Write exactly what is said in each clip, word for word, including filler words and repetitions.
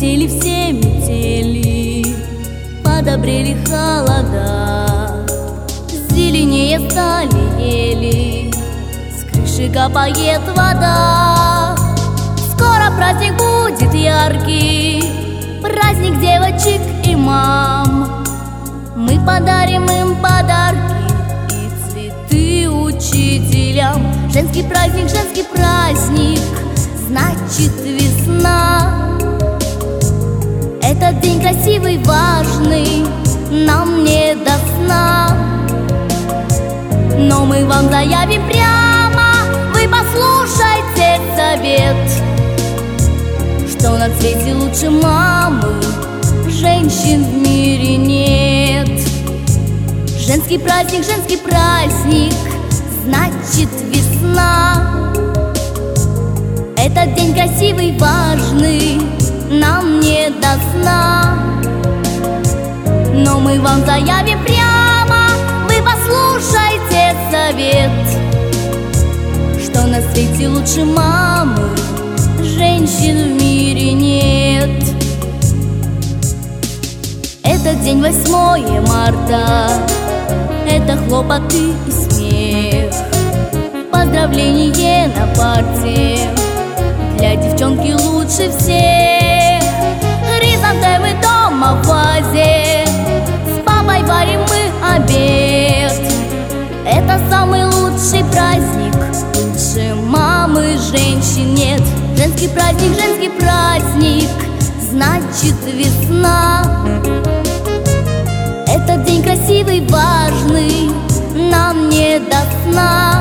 Улетели все метели, подобрели холода, зеленее стали ели, с крыши капает вода. Скоро праздник будет яркий, праздник девочек и мам. Мы подарим им подарки и цветы учителям. Женский праздник, женский праздник, значит весна. Этот день красивый, важный, нам не до сна. Но мы вам заявим прямо, вы послушайте совет, что на свете лучше мамы женщин в мире нет. Женский праздник, женский праздник, значит весна. Этот день красивый, важный, нам не до сна. Но мы вам заявим прямо, вы послушайте совет, что на свете лучше мамы женщин в мире нет. Этот день восьмое марта, это хлопоты и смех, поздравление на парте, для девчонки лучше всех. Хризантемы дома в вазе, с папой варим мы обед. Это самый лучший праздник, лучше мамы женщин нет. Женский праздник, женский праздник, значит весна. Этот день красивый, важный, нам не до сна.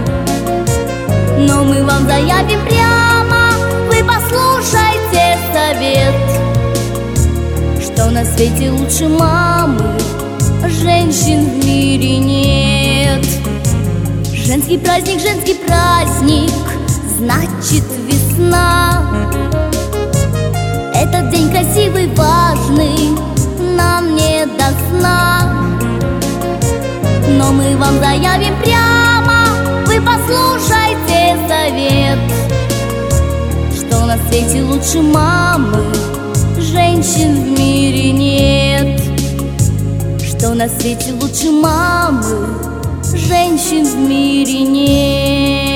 Но мы вам заявим прямо, вы послушайте совет, что на свете лучше мамы женщин в мире нет. Женский праздник, женский праздник, значит весна. Этот день красивый, важный, нам не до сна. Но мы вам заявим прямо, вы послушайте совет, что на свете лучше мамы женщин в мире нет. Что на свете лучше мамы женщин в мире нет.